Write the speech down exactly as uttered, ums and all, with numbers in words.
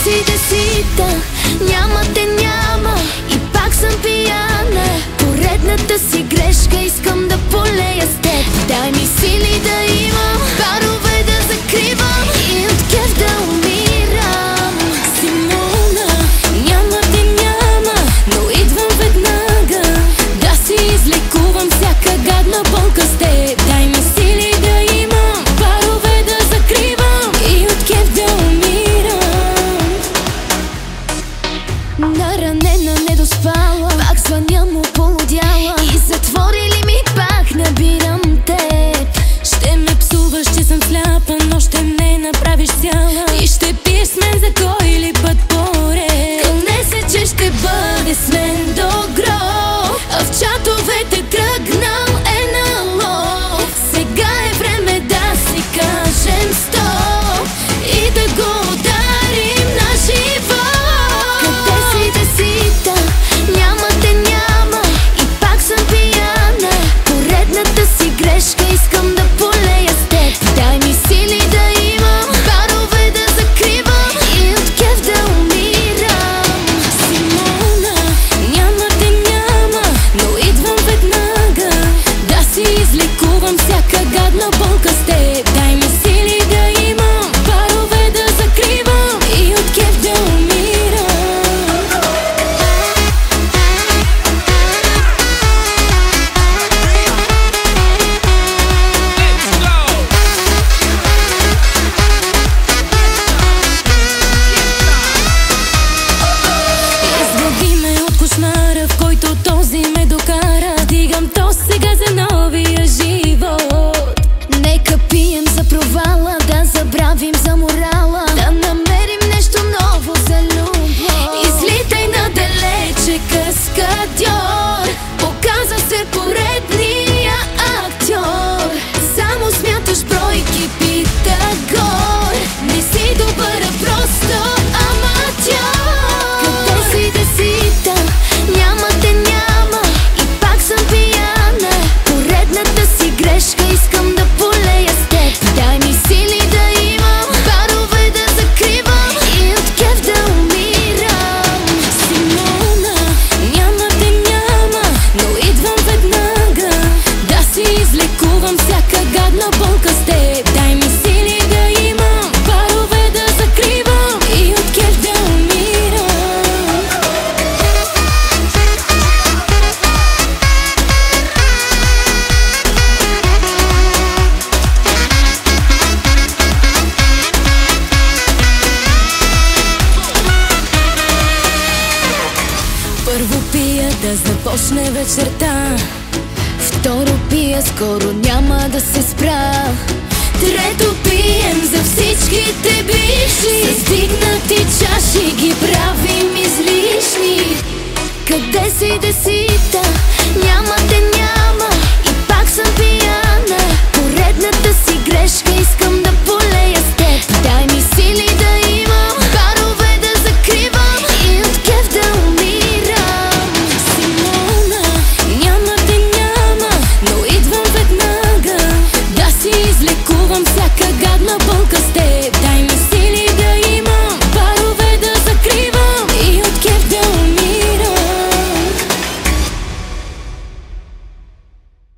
си десита, няма те няма и пак съм пияна. Поредната си грешка, искам да полея с теб. Дай ми сили да имам, барове да закривам и от кеф да умирам. Симона, няма те няма, но идвам веднага да си излекувам всяка гадна болка с теб. Дай ми сили да имам, барове да закривам и от кеф да умирам. Наранена, недоспала, пак звъня му полудяла и затвори ли ми пак набирам теб. Ще ме псуваш, че съм сляпа, но ще ме направиш цяла и ще пиеш с мен за кой ли път поред. Кълне се, че ще бъде с мен до гроб, а в чатовете тръгнал е на лов. Сега е време да си кажем стоп и да го ударим на живот. Къде си десита, няма те няма и пак съм пияна. Поредната си грешка, искам да полея с теб. Дай ми сили да имам, барове да закривам и от кеф да умирам. Симона, няма те няма, но идвам веднага да си излекувам всяка гадна болка с теб. Дай ми сили да имам, барове да закривам и от кеф да умирам. Избави ме от кошмара, в който този ме докара. Дигам то сега за новия живот. Нека пием за провала, да забравим за морала, да намерим нещо ново за любов. Излитай надалече, каскадьор, показва се поредния актьор. Само смяташ бройки, Питагор, не си добър, а просто аматьор. Къде си десита, няма те няма и пак съм пияна. Поредната си грешка, искам да полея с теб. Дай ми сили да имам, барове да закривам и от кеф да умирам. Симона, няма те няма, но идвам веднага да си излекувам всяка гадна болка с теб. Дай ми сили да имам, барове да закривам и от кеф да умирам. Първо пия да започне вечерта, второ пия, скоро няма да се спра. Трето пием за всичките бивши, с дигнати чаши ги правим излишни. Къде си десита, няма те